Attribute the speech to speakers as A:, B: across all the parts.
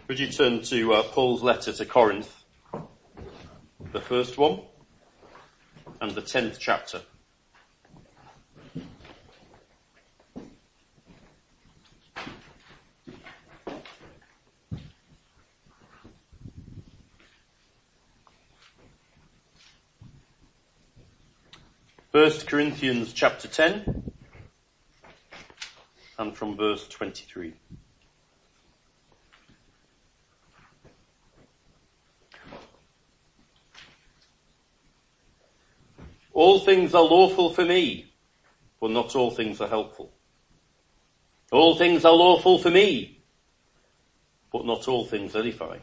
A: Would you turn to Paul's letter to Corinth, the first one, and the 10th chapter. First Corinthians chapter 10, and from verse 23. All things are lawful for me, but not all things are helpful. All things are lawful for me, but not all things edify.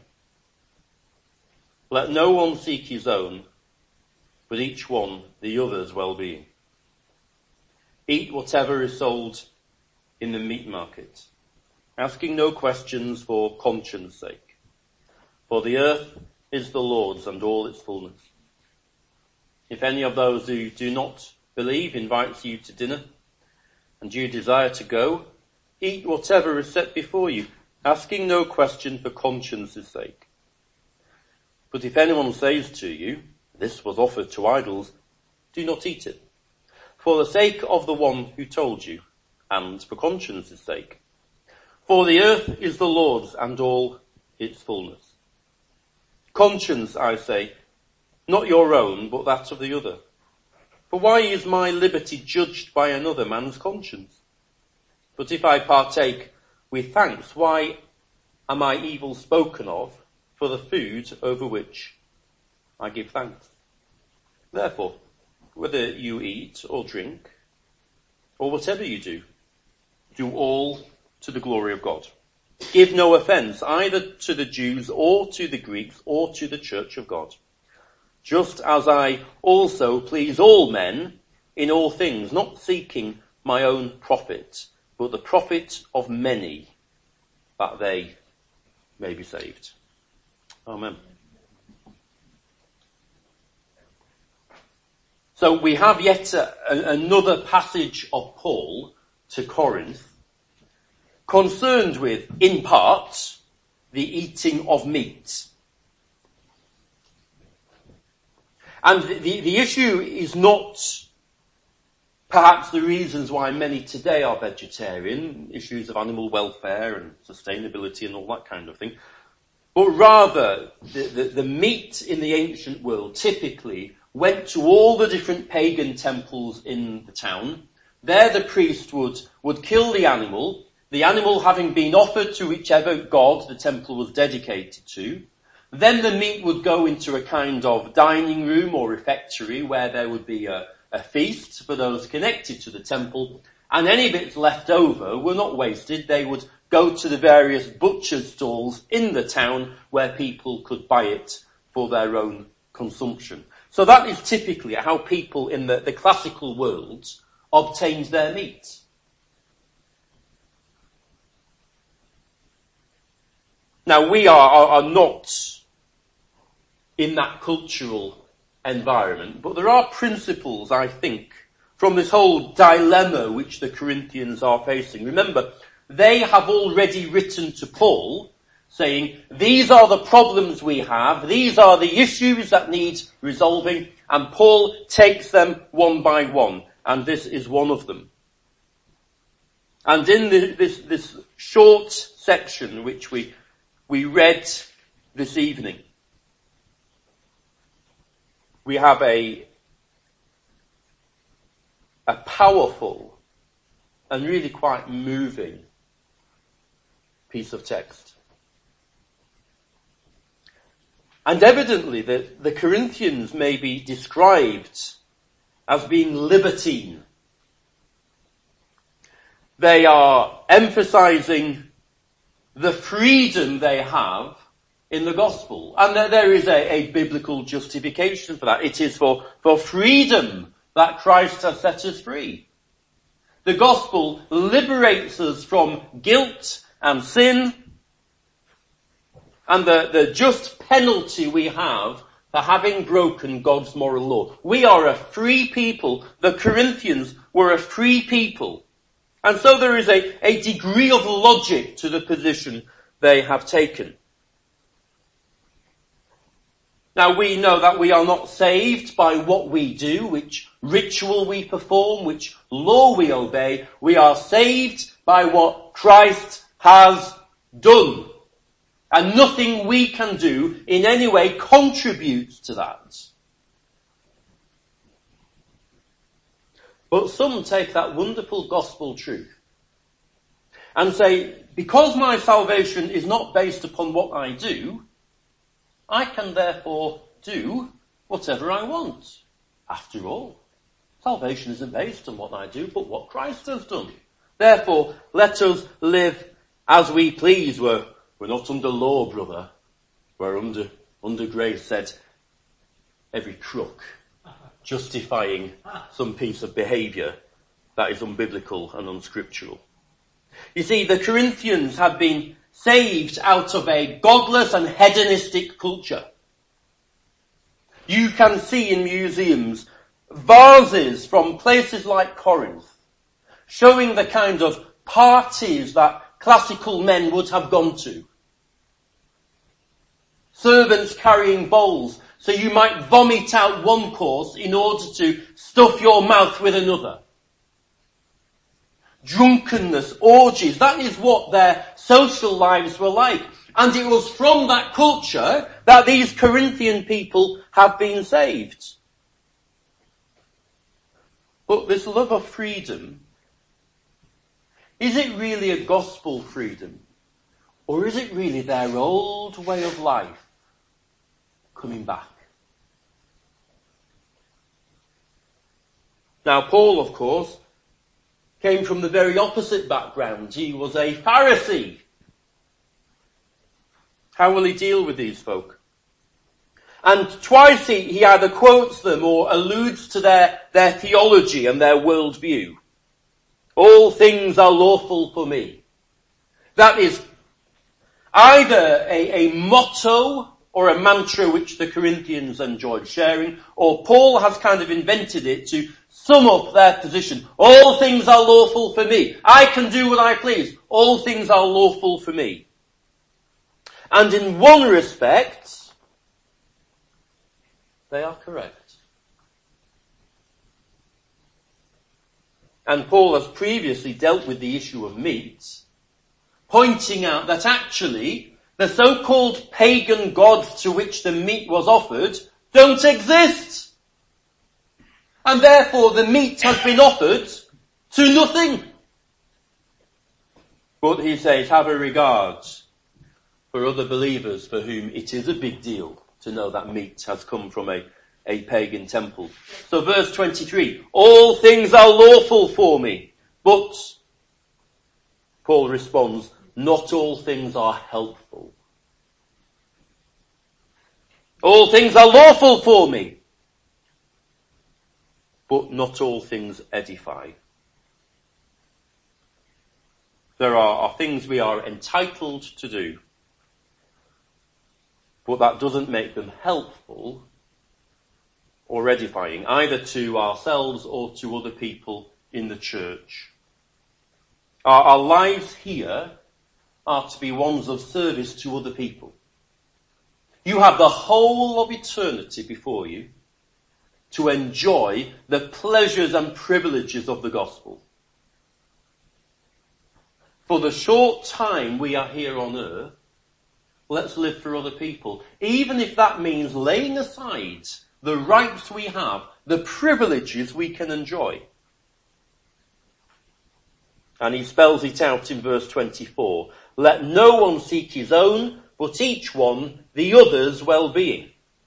A: Let no one seek his own, but each one the other's well-being. Eat whatever is sold in the meat market, asking no questions for conscience sake. For the earth is the Lord's and all its fullness. If any of those who do not believe invites you to dinner, and you desire to go, eat whatever is set before you, asking no question for conscience's sake. But if anyone says to you, "This was offered to idols," do not eat it, for the sake of the one who told you, and for conscience's sake. For the earth is the Lord's and all its fullness. Conscience, I say, not your own, but that of the other. For why is my liberty judged by another man's conscience? But if I partake with thanks, why am I evil spoken of for the food over which I give thanks? Therefore, whether you eat or drink, or whatever you do all to the glory of God. Give no offence either to the Jews or to the Greeks or to the church of God. Just as I also please all men in all things, not seeking my own profit, but the profit of many, that they may be saved. Amen. So we have yet another passage of Paul to Corinth, concerned with, in part, the eating of meat. And the issue is not perhaps the reasons why many today are vegetarian, issues of animal welfare and sustainability and all that kind of thing, but rather the meat in the ancient world typically went to all the different pagan temples in the town. There the priest would kill the animal having been offered to whichever god the temple was dedicated to. Then the meat would go into a kind of dining room or refectory where there would be a feast for those connected to the temple, and any bits left over were not wasted. They would go to the various butcher's stalls in the town where people could buy it for their own consumption. So that is typically how people in the classical world obtained their meat. Now we are not in that cultural environment, but there are principles, I think, from this whole dilemma which the Corinthians are facing. Remember, they have already written to Paul saying, these are the problems we have, these are the issues that need resolving, and Paul takes them one by one, and this is one of them. And in this short section which we read this evening, we have a powerful and really quite moving piece of text. And evidently the Corinthians may be described as being libertine. They are emphasizing the freedom they have in the gospel. And there is a biblical justification for that. It is for freedom that Christ has set us free. The gospel liberates us from guilt and sin and the just penalty we have for having broken God's moral law. We are a free people. The Corinthians were a free people. And so there is a degree of logic to the position they have taken. Now we know that we are not saved by what we do, which ritual we perform, which law we obey. We are saved by what Christ has done. And nothing we can do in any way contributes to that. But some take that wonderful gospel truth and say, because my salvation is not based upon what I do, I can therefore do whatever I want. After all, salvation isn't based on what I do, but what Christ has done. Therefore, let us live as we please. We're not under law, brother. We're under grace, said every crook, justifying some piece of behaviour that is unbiblical and unscriptural. You see, the Corinthians had been saved out of a godless and hedonistic culture. You can see in museums vases from places like Corinth showing the kind of parties that classical men would have gone to. Servants carrying bowls so you might vomit out one course in order to stuff your mouth with another. Drunkenness, orgies, that is what their social lives were like. And it was from that culture that these Corinthian people have been saved. But this love of freedom, is it really a gospel freedom? Or is it really their old way of life coming back? Now Paul, of course, came from the very opposite background. He was a Pharisee. How will he deal with these folk? And twice he either quotes them or alludes to their theology and their worldview. All things are lawful for me. That is either a motto or a mantra which the Corinthians enjoyed sharing, or Paul has kind of invented it to sum up their position. All things are lawful for me. I can do what I please. All things are lawful for me. And in one respect, they are correct. And Paul has previously dealt with the issue of meat, pointing out that actually the so-called pagan gods to which the meat was offered don't exist. And therefore the meat has been offered to nothing. But he says, have a regard for other believers for whom it is a big deal to know that meat has come from a pagan temple. So verse 23, all things are lawful for me, but Paul responds, not all things are helpful. All things are lawful for me, but not all things edify. There are things we are entitled to do, but that doesn't make them helpful or edifying, either to ourselves or to other people in the church. Our lives here are to be ones of service to other people. You have the whole of eternity before you to enjoy the pleasures and privileges of the gospel. For the short time we are here on earth, let's live for other people, even if that means laying aside the rights we have, the privileges we can enjoy. And he spells it out in verse 24. Let no one seek his own, but each one the other's well-being.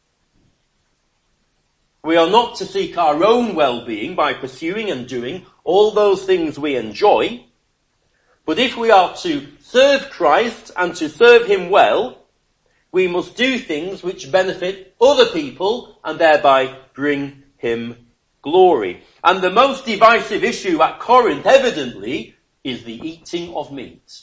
A: We are not to seek our own well-being by pursuing and doing all those things we enjoy, but if we are to serve Christ and to serve him well, we must do things which benefit other people and thereby bring him glory. And the most divisive issue at Corinth, evidently, is the eating of meat.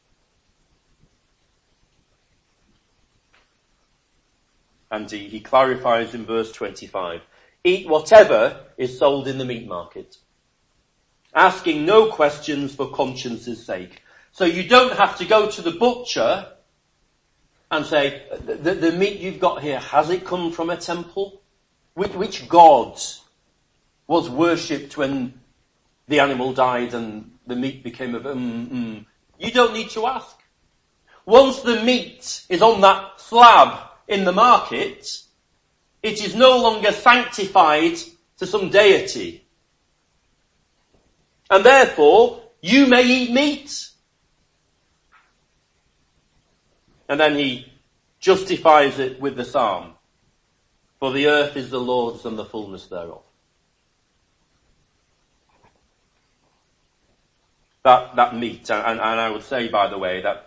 A: And he clarifies in verse 25, eat whatever is sold in the meat market, asking no questions for conscience's sake. So you don't have to go to the butcher and say, the meat you've got here, has it come from a temple? Which god was worshipped when the animal died and the meat became You don't need to ask. Once the meat is on that slab in the market, it is no longer sanctified to some deity. And therefore, you may eat meat. And then he justifies it with the psalm. For the earth is the Lord's and the fullness thereof. That meat, and I would say, by the way, that,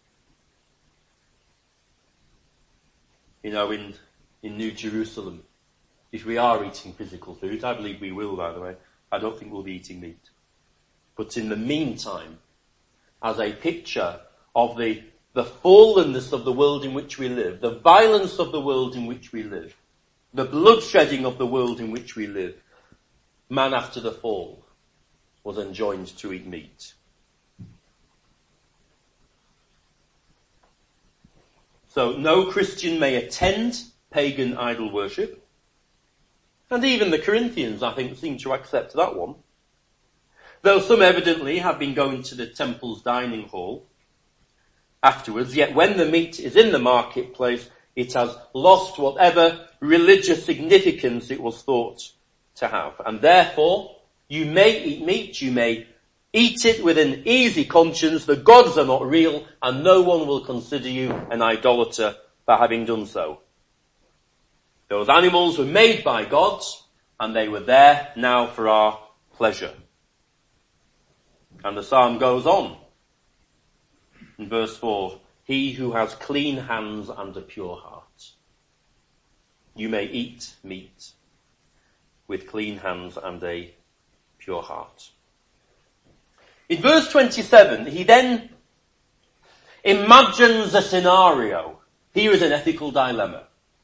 A: in New Jerusalem, if we are eating physical food, I believe we will, by the way, I don't think we'll be eating meat. But in the meantime, as a picture of the fallenness of the world in which we live, the violence of the world in which we live, the bloodshedding of the world in which we live, man after the fall was enjoined to eat meat. So no Christian may attend pagan idol worship. And even the Corinthians, I think, seem to accept that one. Though some evidently have been going to the temple's dining hall afterwards, yet when the meat is in the marketplace, it has lost whatever religious significance it was thought to have. And therefore, you may eat meat, you may eat it with an easy conscience. The gods are not real, and no one will consider you an idolater for having done so. Those animals were made by gods, and they were there now for our pleasure. And the psalm goes on in verse 4, he who has clean hands and a pure heart. You may eat meat with clean hands and a pure heart. In verse 27, he then imagines a scenario. Here is an ethical dilemma.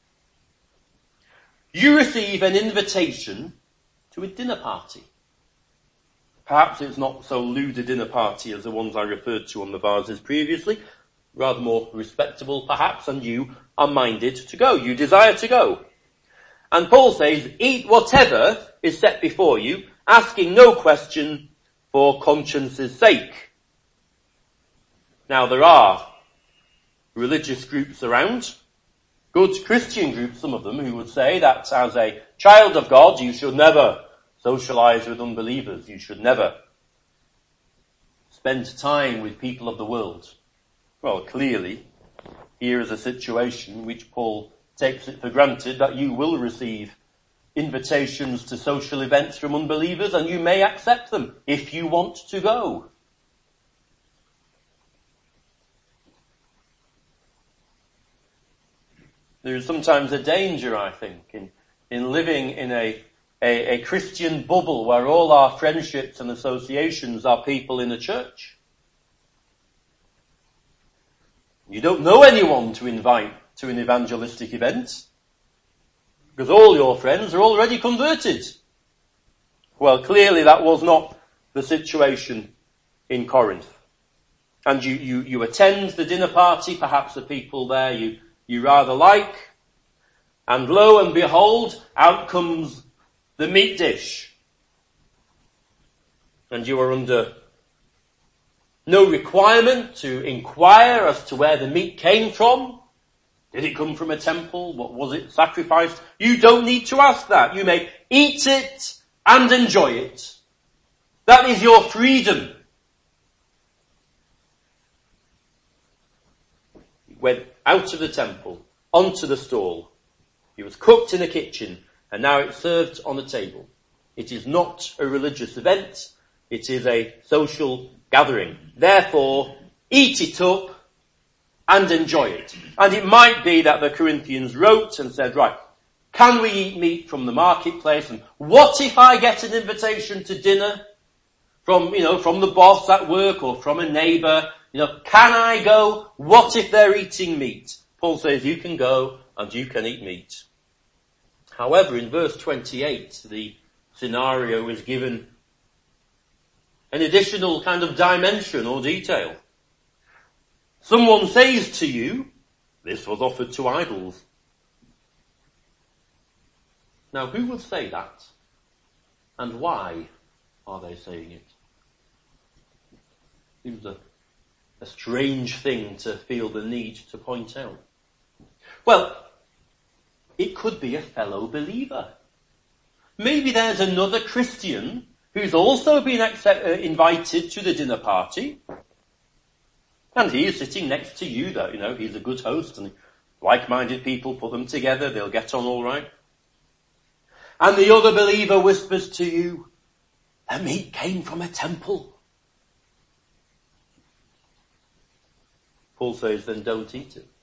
A: You receive an invitation to a dinner party. Perhaps it's not so lewd a dinner party as the ones I referred to on the vases previously. Rather more respectable, perhaps, and you are minded to go. You desire to go. And Paul says, eat whatever is set before you, asking no question for conscience's sake. Now there are religious groups around, good Christian groups, some of them, who would say that as a child of God, you should never socialize with unbelievers. You should never spend time with people of the world. Well, clearly, here is a situation in which Paul takes it for granted that you will receive invitations to social events from unbelievers, and you may accept them if you want to go. There is sometimes a danger, I think, in living in a Christian bubble where all our friendships and associations are people in a church. You don't know anyone to invite to an evangelistic event because all your friends are already converted. Well, clearly that was not the situation in Corinth. And you attend the dinner party, perhaps the people there you rather like, and lo and behold, out comes the meat dish. And you are under no requirement to inquire as to where the meat came from. Did it come from a temple? What was it sacrificed? You don't need to ask that. You may eat it and enjoy it. That is your freedom. He went out of the temple, onto the stall. It was cooked in a kitchen, and now it's served on a table. It is not a religious event. It is a social gathering. Therefore, eat it up and enjoy it. And it might be that the Corinthians wrote and said, right, can we eat meat from the marketplace? And what if I get an invitation to dinner from the boss at work or from a neighbour? Can I go? What if they're eating meat? Paul says you can go and you can eat meat. However, in verse 28, the scenario is given an additional kind of dimension or detail. Someone says to you This was offered to idols. Now, who would say that? And why are they saying it? Seems a strange thing to feel the need to point out. Well, it could be a fellow believer. Maybe there's another Christian who's also been invited to the dinner party. And he is sitting next to you, though. He's a good host, and like-minded people put them together, they'll get on all right. And the other believer whispers to you, the meat came from a temple. Paul says, then don't eat it.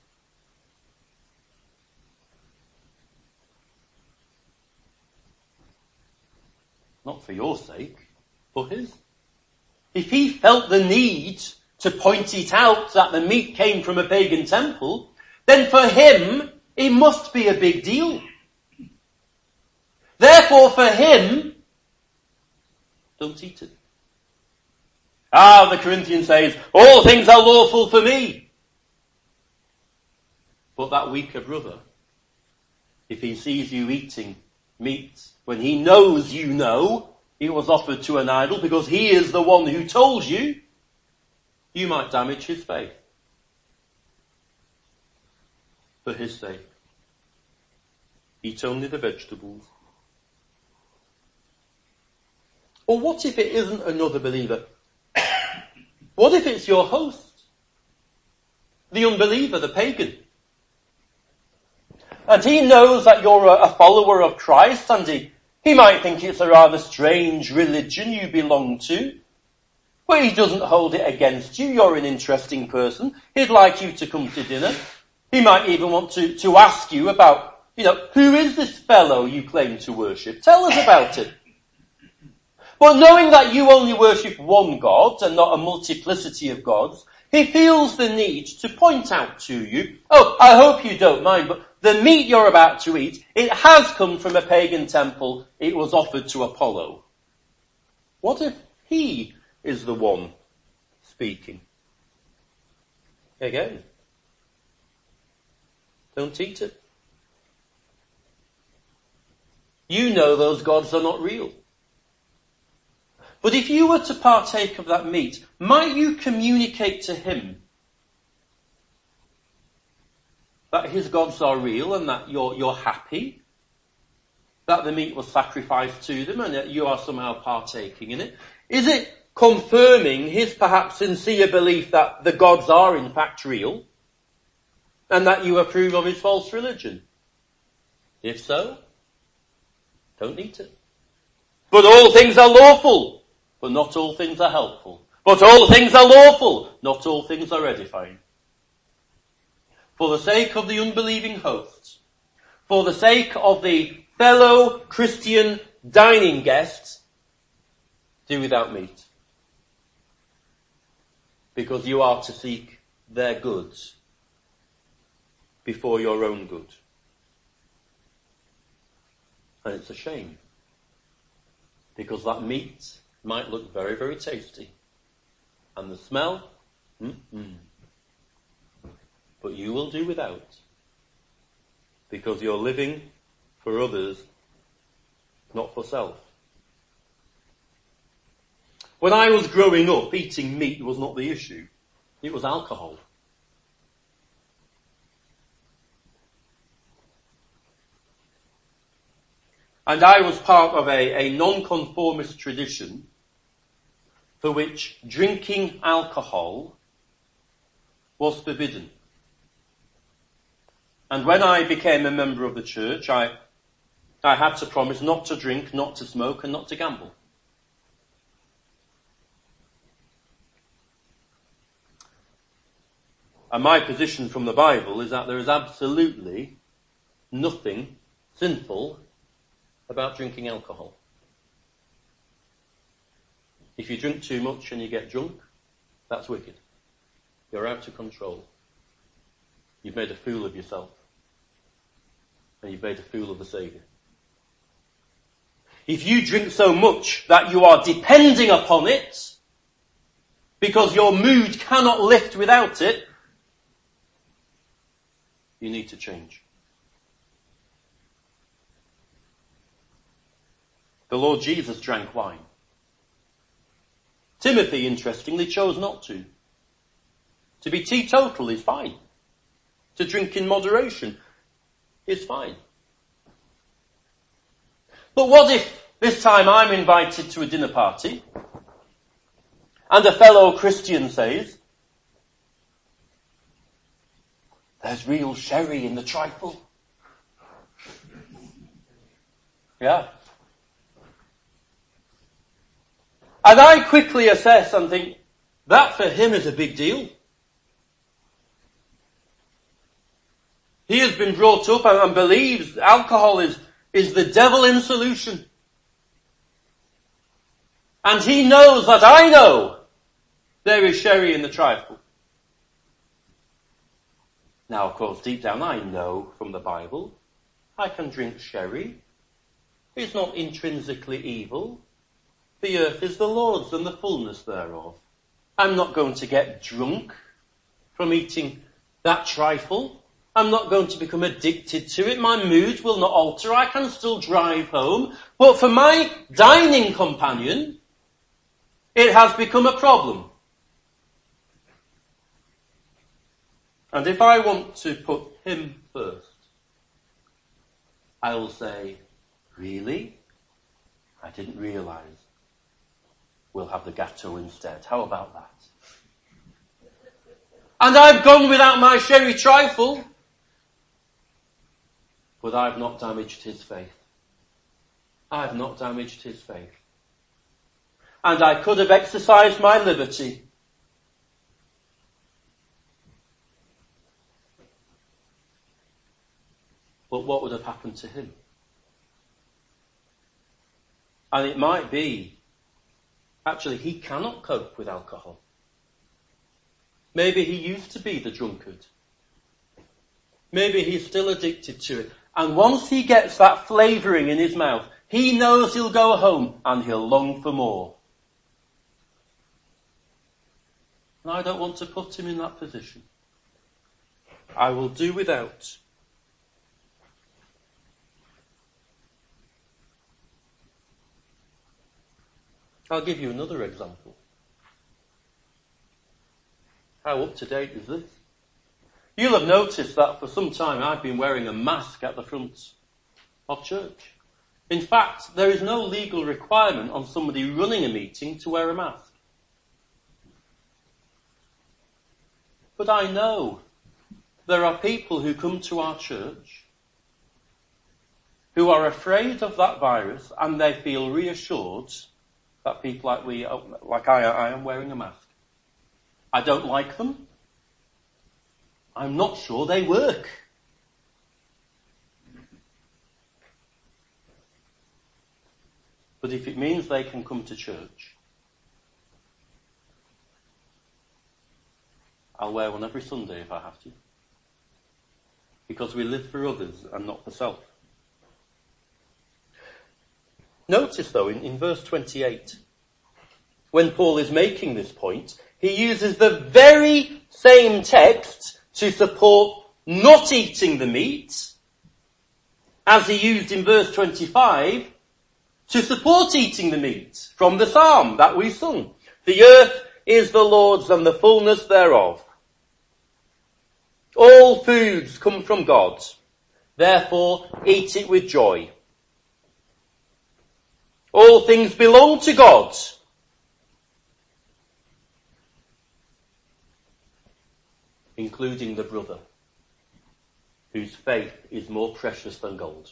A: Not for your sake, for his. If he felt the need to point it out that the meat came from a pagan temple, then for him, it must be a big deal. Therefore, for him, don't eat it. The Corinthian says, all things are lawful for me. But that weaker brother, if he sees you eating meat when he knows you know it was offered to an idol because he is the one who told you, you might damage his faith. For his sake, eat only the vegetables. Or what if it isn't another believer? What if it's your host? The unbeliever, the pagan. And he knows that you're a follower of Christ, and he might think it's a rather strange religion you belong to. But he doesn't hold it against you. You're an interesting person. He'd like you to come to dinner. He might even want to ask you about, who is this fellow you claim to worship? Tell us about it. But knowing that you only worship one God and not a multiplicity of gods, he feels the need to point out to you, I hope you don't mind, but the meat you're about to eat, it has come from a pagan temple. It was offered to Apollo. What if he is the one speaking? Again, don't eat it. You know those gods are not real. But if you were to partake of that meat, might you communicate to him that his gods are real and that you're happy that the meat was sacrificed to them and that you are somehow partaking in it? Is it confirming his perhaps sincere belief that the gods are in fact real and that you approve of his false religion? If so, don't eat it. But all things are lawful, but not all things are helpful. But all things are lawful, not all things are edifying. For the sake of the unbelieving hosts, for the sake of the fellow Christian dining guests, do without meat. Because you are to seek their goods before your own good. And it's a shame. Because that meat might look very, very tasty. And the smell, but you will do without. Because you're living for others, not for self. When I was growing up, eating meat was not the issue. It was alcohol. And I was part of a non-conformist tradition for which drinking alcohol was forbidden. And when I became a member of the church, I had to promise not to drink, not to smoke, and not to gamble. And my position from the Bible is that there is absolutely nothing sinful about drinking alcohol. If you drink too much and you get drunk, that's wicked. You're out of control. You've made a fool of yourself. And you've made a fool of the Saviour. If you drink so much that you are depending upon it, because your mood cannot lift without it, You need to change. The Lord Jesus drank wine. Timothy, interestingly, chose not to. To be teetotal is fine. To drink in moderation is fine. But what if this time I'm invited to a dinner party and a fellow Christian says, there's real sherry in the trifle? Yeah. And I quickly assess and think, that for him is a big deal. He has been brought up and believes alcohol is the devil in solution. And he knows that I know there is sherry in the trifle. Now, of course, deep down I know from the Bible, I can drink sherry. It's not intrinsically evil. The earth is the Lord's and the fullness thereof. I'm not going to get drunk from eating that trifle. I'm not going to become addicted to it. My mood will not alter. I can still drive home. But for my dining companion, it has become a problem. And if I want to put him first, I will say, really? I didn't realise. We'll have the gâteau instead. How about that? And I've gone without my sherry trifle. But I've not damaged his faith. I've not damaged his faith. And I could have exercised my liberty. But what would have happened to him? And it might be, actually, he cannot cope with alcohol. Maybe he used to be the drunkard. Maybe he's still addicted to it. And once he gets that flavouring in his mouth, he knows he'll go home and he'll long for more. And I don't want to put him in that position. I will do without. I'll give you another example. How up to date is this? You'll have noticed that for some time I've been wearing a mask at the front of church. In fact, there is no legal requirement on somebody running a meeting to wear a mask. But I know there are people who come to our church who are afraid of that virus and they feel reassured that people like I am wearing a mask. I don't like them. I'm not sure they work. But if it means they can come to church, I'll wear one every Sunday if I have to. Because we live for others and not for self. Notice though in verse 28, when Paul is making this point, he uses the very same text to support not eating the meat as he used in verse 25 to support eating the meat from the psalm that we sung. The earth is the Lord's and the fullness thereof. All foods come from God. Therefore, eat it with joy. All things belong to God. Including the brother, whose faith is more precious than gold.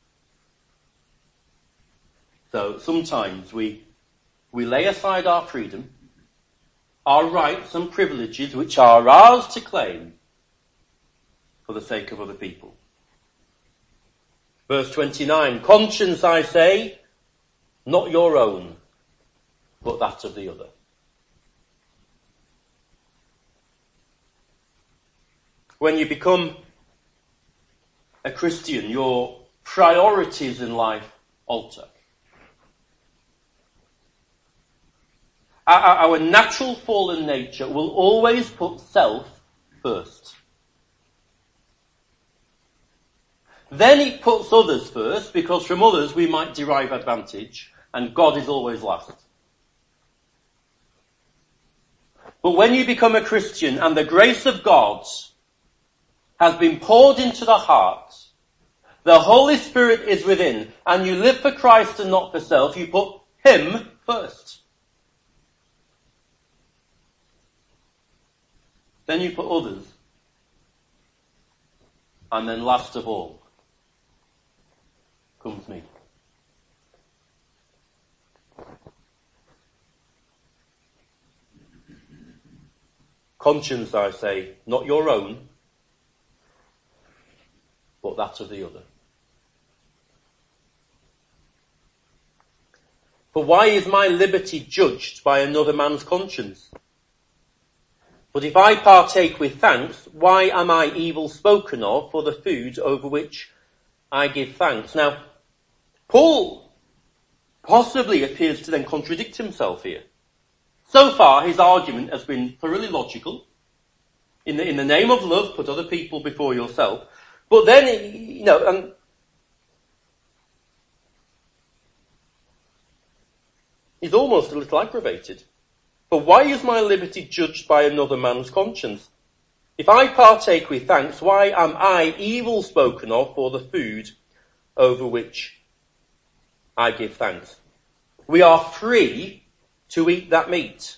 A: So sometimes we lay aside our freedom, our rights and privileges which are ours to claim for the sake of other people. Verse 29, conscience, I say, not your own, but that of the other. When you become a Christian, your priorities in life alter. Our natural fallen nature will always put self first. Then it puts others first, because from others we might derive advantage, and God is always last. But when you become a Christian and the grace of God has been poured into the heart, the Holy Spirit is within, and you live for Christ and not for self, you put Him first. Then you put others. And then last of all comes me. Conscience, I say, not your own, but that of the other. For why is my liberty judged by another man's conscience? But if I partake with thanks, why am I evil spoken of for the food over which I give thanks? Now, Paul possibly appears to then contradict himself here. So far, his argument has been thoroughly logical. In the name of love, put other people before yourself. But then, and he's almost a little aggravated. For why is my liberty judged by another man's conscience? If I partake with thanks, why am I evil spoken of for the food over which I give thanks? We are free to eat that meat.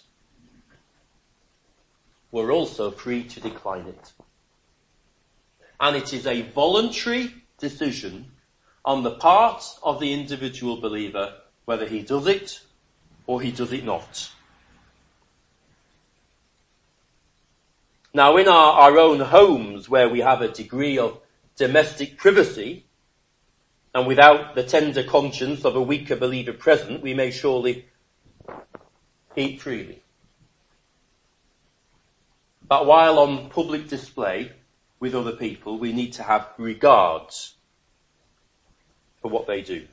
A: We're also free to decline it. And it is a voluntary decision on the part of the individual believer whether he does it or he does it not. Now, in our own homes, where we have a degree of domestic privacy, and without the tender conscience of a weaker believer present, we may surely eat freely. But while on public display with other people, we need to have regards for what they do.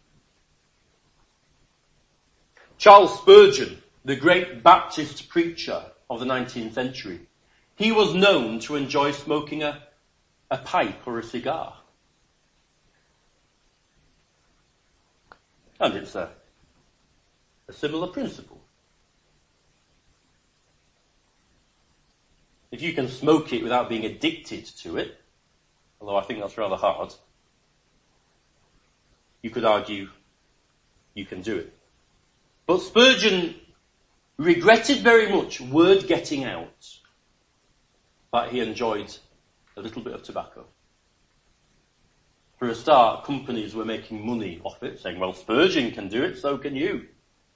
A: Charles Spurgeon, the great Baptist preacher of the 19th century, he was known to enjoy smoking a pipe or a cigar. And it's a similar principle. If you can smoke it without being addicted to it, although I think that's rather hard, you could argue you can do it. But Spurgeon regretted very much word getting out that he enjoyed a little bit of tobacco. For a start, companies were making money off it, saying, well, Spurgeon can do it, so can you.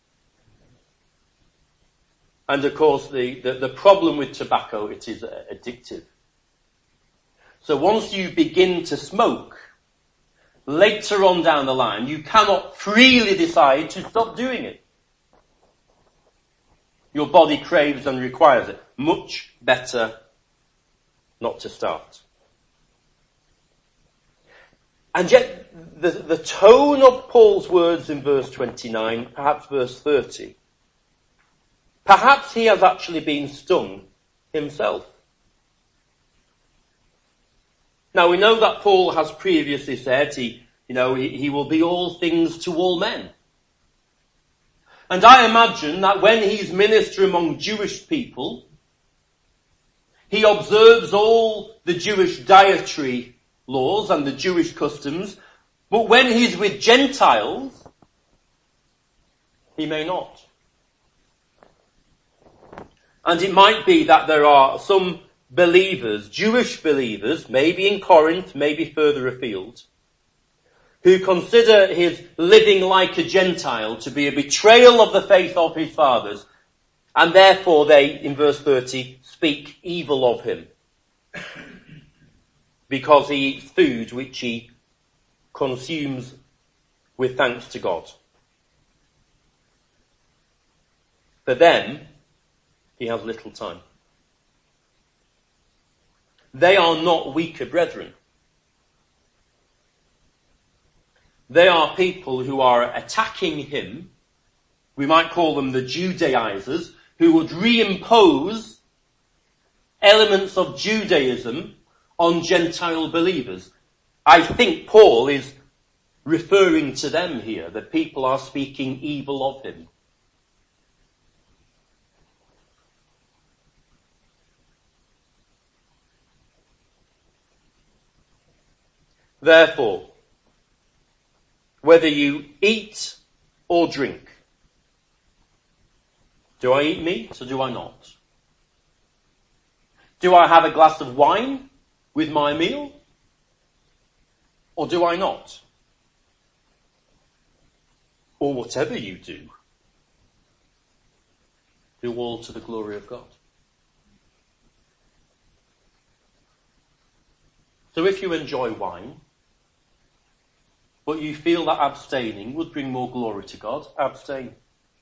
A: And of course, the problem with tobacco, it is addictive. So once you begin to smoke, later on down the line, you cannot freely decide to stop doing it. Your body craves and requires it. Much better not to start. And yet, the tone of Paul's words in verse 29, perhaps verse 30, perhaps he has actually been stung himself. Now we know that Paul has previously said he will be all things to all men. And I imagine that when he's ministering among Jewish people, he observes all the Jewish dietary laws and the Jewish customs, but when he's with Gentiles, he may not. And it might be that there are some believers, Jewish believers, maybe in Corinth, maybe further afield, who consider his living like a Gentile to be a betrayal of the faith of his fathers, and therefore they, in verse 30, speak evil of him because he eats food which he consumes with thanks to God. For them, he has little time. They are not weaker brethren. They are people who are attacking him. We might call them the Judaizers, who would reimpose elements of Judaism on Gentile believers. I think Paul is referring to them here, that people are speaking evil of him. Therefore, whether you eat or drink, do I eat meat or do I not? Do I have a glass of wine with my meal or do I not? Or whatever you do all to the glory of God. So if you enjoy wine, but you feel that abstaining would bring more glory to God, abstain.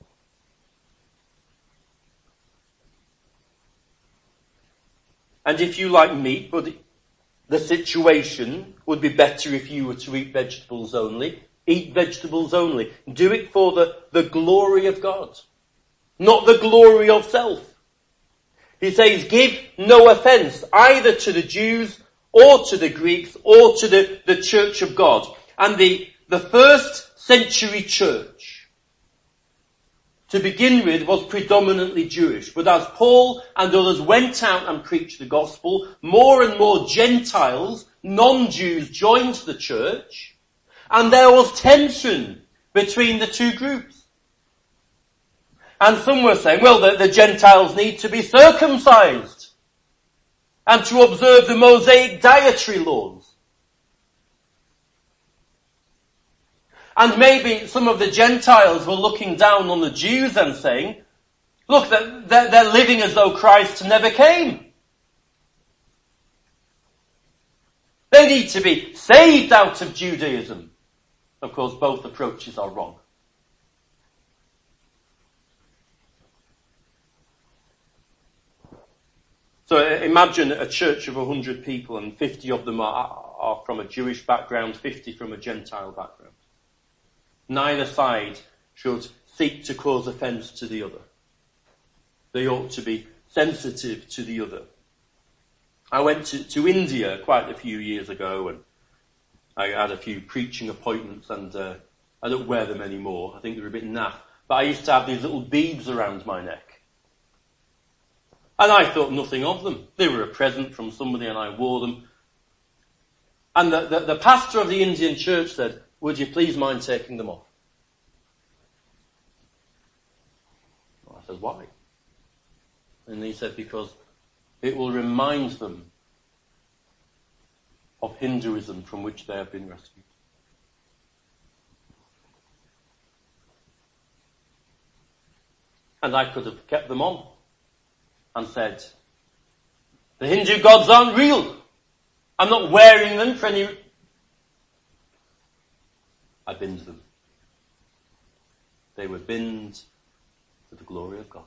A: And if you like meat, but the situation would be better if you were to eat vegetables only, eat vegetables only. Do it for the glory of God, not the glory of self. He says, give no offence either to the Jews or to the Greeks or to the church of God. And the first century church, to begin with, was predominantly Jewish. But as Paul and others went out and preached the gospel, more and more Gentiles, non-Jews, joined the church, and there was tension between the two groups. And some were saying, well, the Gentiles need to be circumcised and to observe the Mosaic dietary laws. And maybe some of the Gentiles were looking down on the Jews and saying, look, they're living as though Christ never came. They need to be saved out of Judaism. Of course, both approaches are wrong. So imagine a church of 100 people and 50 of them are from a Jewish background, 50 from a Gentile background. Neither side should seek to cause offence to the other. They ought to be sensitive to the other. I went to India quite a few years ago and I had a few preaching appointments and I don't wear them anymore. I think they're a bit naff. But I used to have these little beads around my neck. And I thought nothing of them. They were a present from somebody and I wore them. And the pastor of the Indian church said, would you please mind taking them off? I said, why? And he said, because it will remind them of Hinduism from which they have been rescued. And I could have kept them on and said, the Hindu gods aren't real. I'm not wearing them for any... I binned them. They were binned for the glory of God.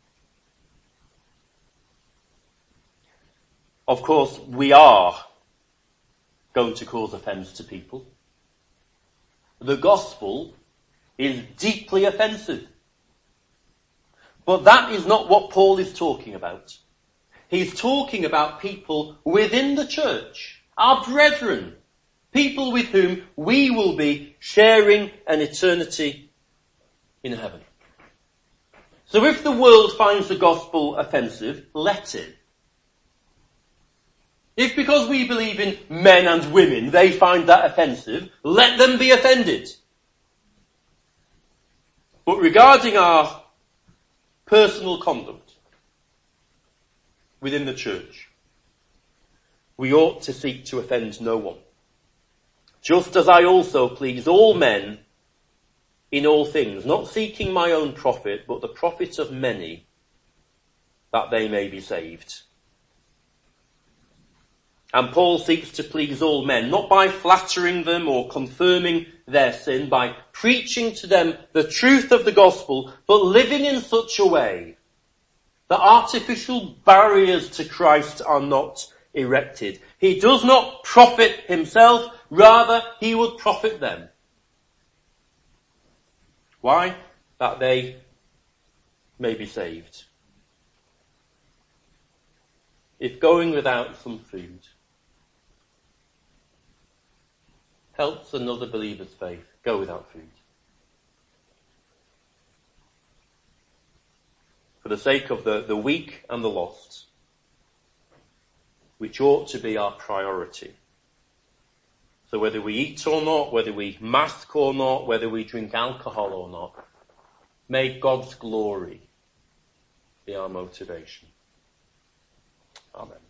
A: Of course, we are going to cause offence to people. The gospel is deeply offensive. But that is not what Paul is talking about. He's talking about people within the church, our brethren, people with whom we will be sharing an eternity in heaven. So if the world finds the gospel offensive, let it. If because we believe in men and women, they find that offensive, let them be offended. But regarding our personal conduct within the church, we ought to seek to offend no one. Just as I also please all men in all things, not seeking my own profit, but the profit of many, that they may be saved. And Paul seeks to please all men, not by flattering them or confirming their sin, by preaching to them the truth of the gospel, but living in such a way that artificial barriers to Christ are not erected. He does not profit himself, rather he would profit them. Why? That they may be saved. If going without some food helps another believer's faith go without food. For the sake of the weak and the lost, which ought to be our priority. So whether we eat or not, whether we mask or not, whether we drink alcohol or not, may God's glory be our motivation. Amen.